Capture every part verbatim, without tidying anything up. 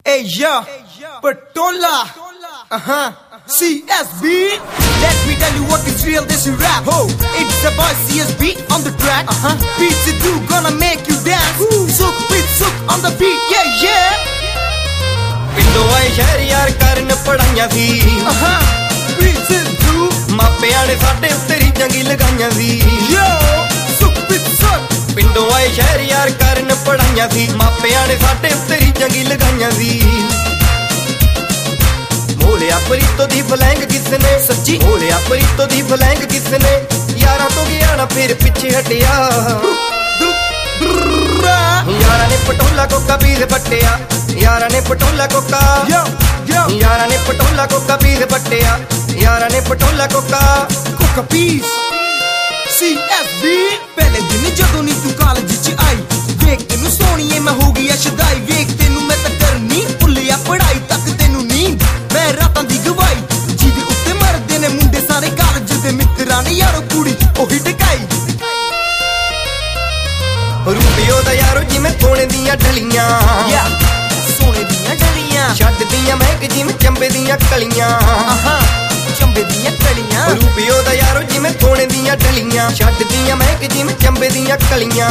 Hey yo, Patola, uh-huh, C S B. Let me tell you what is real, this is rap. Ho, it's the boy C S B on the track. Uh-huh, beats it do gonna make you dance. Ooh. Sook with sook on the beat, yeah yeah. ਪਿੰਡੋਂ ਆਏ ਸ਼ਹਿਰ ਯਾਰ ਕਰਨ ਪੜਾਈਆਂ ਸੀ Uh-huh, beats it do. ਮਾਪਿਆਂ ਨੇ ਸਾਡੇ ਉੱਤੇ ਰੀਝਾਂ ਕੀ ਲਗਾਈਆਂ ਸੀ Yo, sook with sook. ਪਿੰਡੋਂ ਆਏ ਸ਼ਹਿਰ ਯਾਰ ਕਰਨ ਪੜਾਈਆਂ ਸੀ ਮਾਪਿਆਂ ਨੇ ਸਾਡੇ ਉੱਤੇ ਰੀਝਾਂ ਕੀ ਲਗਾਈਆਂ ਸੀ ਮੋਲਿਆ ਪਰੀਤੋਂ ਦੀ ਫਲੈਂਗ ਕਿਸਨੇ ਸੱਚੀ ਮੋਲਿਆ ਪਰੀਤੋਂ ਦੀ ਫਲੈਂਗ ਕਿਸਨੇ ਯਾਰਾਂ ਤੋਂ ਗਿਆ ਨਾ ਫਿਰ ਪਿੱਛੇ ਹਟਿਆ ਯਾਰਾਂ ਨੇ ਪਟੋਲਾ ਕੋਕਾ ਵੀਰ ਪੱਟਿਆ ਯਾਰਾਂ ਨੇ ਪਟੋਲਾ ਕੋਕਾ Yo, yo, ਯਾਰਾਂ ਨੇ ਪਟੋਲਾ ਕੋਕਾ ਵੀਰ ਪੱਟਿਆ ਯਾਰਾਂ ਨੇ ਪਟੋਲਾ ਕੋਕਾ Coca Peace, C S B. ਪਹਿਲੇ ਦਿਨ ਜਦੋਂ ਨੀ ਤੂੰ ਕਾਲਜ ਚ ਆਈ ਵੇਖ ਤੈਨੂੰ ਸੋਹਣੀਏ ਮੈਂ ਹੋ ਗਈ ਸ਼ਦਾਈ ਵੇਖ ਤੈਨੂੰ ਮੈਂ ਤਾਂ ਕਰਨੀ ਭੁੱਲਿਆ ਪੜਾਈ ਤੱਕ ਤੈਨੂੰ ਨੀਂਦ ਮੈਂ ਰਾਤਾਂ ਦੀ ਗਵਾਈ ਜਿਹਦੇ ਉੱਤੇ ਮਰਦੇ ਨੇ ਮੁੰਡੇ ਸਾਰੇ ਕਾਲਜ ਦੇ ਮਿੱਤਰਾਂ ਨੇ ਯਾਰੋ ਕੁੜੀ ਉਹੀ ਟਕਾਈ ਰੂਪਿਓ ਦਾ ਯਾਰੋ ਜਿਵੇਂ ਸੋਨੇ ਦੀਆਂ ਢਲੀਆਂ ਯਾ ਸੋਨੇ ਦੀਆਂ ਡਲੀਆਂ ਛੱਡਦੀਆਂ ਮਹਿਕ ਜਿਵੇਂ ਚੰਬੇ ਦੀਆਂ ਕਲੀਆਂ ਆਹਾਂ ਚੰਬੇ ਦੀਆਂ ਕਲੀਆਂ ਰੂਪਿਓ ਦਾ ਯਾਰੋ ਜਿਵੇਂ ਸੋਨੇ ਦੀਆਂ ਢਲੀਆਂ ਛੱਡਦੀਆਂ ਮਹਿਕ ਜਿਵੇਂ ਚੰਬੇ ਦੀਆਂ ਕਲੀਆਂ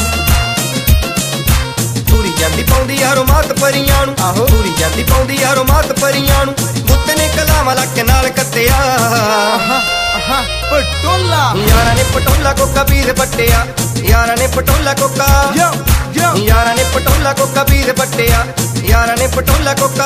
ਤੁਰੀ ਜਾਂਦੀ ਪਾਉਂਦੀ ਯਾਰੋ ਮਾਤ ਪਰੀਆਂ ਨੂੰ ਆਹੋ ਤੁਰੀ ਜਾਂਦੀ ਪਾਉਂਦੀ ਯਾਰੋ ਮਾਤ ਪਰੀਆਂ ਨੂੰ ਬੁੱਤ ਨੇ ਕਲਾਵਾਂ ਲੱਕ ਨਾਲ ਕੱਤਿਆ ਆਹਾਂ ਆਹਾਂ ਪਟੋਲਾ ਯਾਰਾਂ ਨੇ ਪਟੋਲਾ ਕੋਕਾ ਵੀਰ ਪੱਟਿਆ ਯਾਰਾਂ ਨੇ ਪਟੋਲਾ ਕੋਕਾ ਯੋ ਯੋ ਯਾਰਾਂ ਨੇ ਪਟੋਲਾ ਕੋਕਾ ਵੀਰ ਪੱਟਿਆ ਯਾਰਾਂ ਨੇ ਪਟੋਲਾ ਕੋਕਾ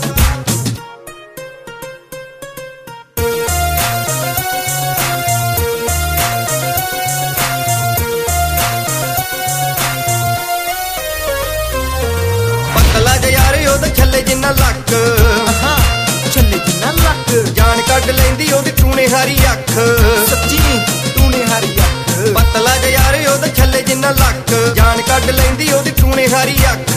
ਪਤਲਾ ਜਿਹਾ ਯਾਰ ਉਹਦਾ ਛੱਲੇ ਜਿੰਨਾ ਲੱਕ ਆਹਾਂ ਚੱਲੇ ਜਿੰਨਾ ਲੱਕ ਜਾਨ ਕੱਢ ਲੈਂਦੀ ਉਹਦੀ ਟੂਣੇ ਹਾਰੀ ਅੱਖ ਸੱਚੀ ਤੂੰ ਨੇ ਹਰੀ ਅੱਖ ਪਤਲਾ ਜਿਹਾ ਯਾਰ ਉਹਦਾ ਛੱਲੇ ਜਿੰਨਾ ਲੱਕ ਜਾਨ ਕੱਢ ਲੈਂਦੀ ਉਹਦੀ ਟੂਣੇ ਹਾਰੀ ਅੱਖ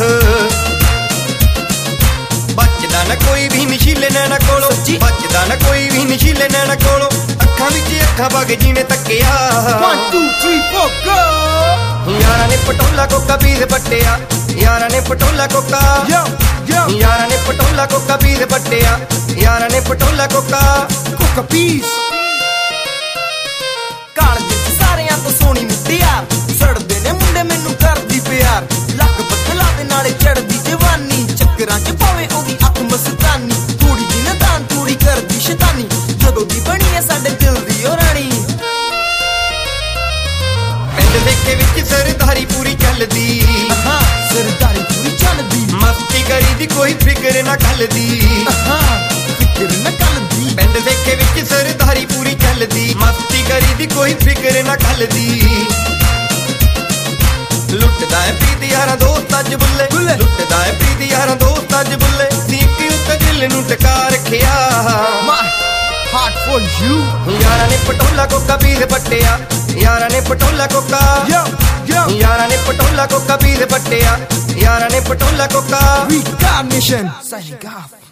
ਬਚਦਾ ਨਾ ਕੋਈ ਵੀ ਨਸ਼ੀਲੇ ਨੈਣਾ ਕੋਲੋਂ ਬਚਦਾ ਨਾ ਕੋਈ ਵੀ ਨਸ਼ੀਲੇ ਨੈਣਾ ਕੋਲੋਂ ਅੱਖਾਂ ਵਿੱਚ ਅੱਖਾਂ ਵਗ ਜੀ ਨੇ ਤੱਕਿਆ one two three four go ਯਾਰਾਂ ਨੇ ਪਟੋਲਾ ਕੋਕਾ ਵੀਰ ਪੱਟਿਆ ਯਾਰਾਂ ਨੇ ਪਟੋਲਾ ਕੋਕਾ yo yo ਯਾਰਾਂ ਨੇ ਪਟੋਲਾ ਕੋਕਾ ਵੀਰ ਪੱਟਿਆ ਯਾਰਾਂ ਨੇ ਪਟੋਲਾ ਕੋਕਾ Coca Peace ਕਾਲਜ ਚ ਸਾਰਿਆਂ ਤੋਂ ਸੋਹਣੀ ਮੁੱਟਿਆ ਸੜਦੇ ਨੇ ਮੁੰਡੇ ਮੈਨੂੰ ਕਰਦੀ ਪਿਆਰ ਲੱਕ ਬਦਲਾ ਦੇ ਨਾਲੇ ਚੜਦੀ ਜਵਾਨੀ ਚੱਕਰਾਂ ਚ ਪਾਵੇ ਉਹਦੀ ਅੱਖ ਮਸਤਾਨੀ ਥੋੜੀ ਜੀ ਨਦਾਨ ਥੋੜੀ ਕਰਦੀ ਸ਼ੈਤਾਨੀ ਜਦੋਂ ਦੀ ਬਣੀ ਐ ਸਾਡੇ ਦਿਲ ਦੀ ਉਹ ਰਾਣੀ ਪਿੰਡ ਦੇਖੇ ਵਿੱਚ ਸਰਦਾਰੀ ਪੂਰੀ ਚੱਲਦੀ ਹਾਂ ਸਰਦਾਰੀ ਪੂਰੀ ਚੱਲਦੀ ਮਸਤੀ ਕਰੀ ਦੀ ਕੋਈ ਫਿਕਰ ਨਾ ਖਲਦੀ ਹਾਂ ਫਿਕਰ ਨਾ ਕੱਲਦੀ ਪਿੰਡ ਦੇਖੇ ਵਿੱਚ ਸਰਦਾਰੀ ਪੂਰੀ ਚੱਲਦੀ ਮਸਤੀ ਕਰੀ ਦੀ ਕੋਈ ਫਿਕਰ ਨਾ ਖਲਦੀ ਲੁੱਟਦਾ ਏ ਪ੍ਰੀਤ ਯਾਰਾਂ ਦੋਸਤਾਂ ਚ ਬੁੱਲੇ ਲੁੱਟਦਾ ਏ ਪ੍ਰੀਤ ਯਾਰਾਂ ਦੋਸਤਾਂ ਚ ਬੁੱਲੇ ਸੀਕੀ ਉੱਤੇ ਦਿਲ ਨੂੰ ਟਕਾ ਰੱਖਿਆ my heart for you ਯਾਰਾਂ ਨੇ ਪਟੋਲਾ ਕੋਕਾ ਵੀਰ ਪੱਟਿਆ ਯਾਰਾਂ ਨੇ ਪਟੋਲਾ ਕੋਕਾ yo yo ਯਾਰਾਂ ਨੇ ਪਟੋਲਾ ਕੋਕਾ ਵੀਰ ਪੱਟਿਆ ਯਾਰਾਂ ਨੇ ਪਟੋਲਾ ਕੋਕਾ we got mission signing off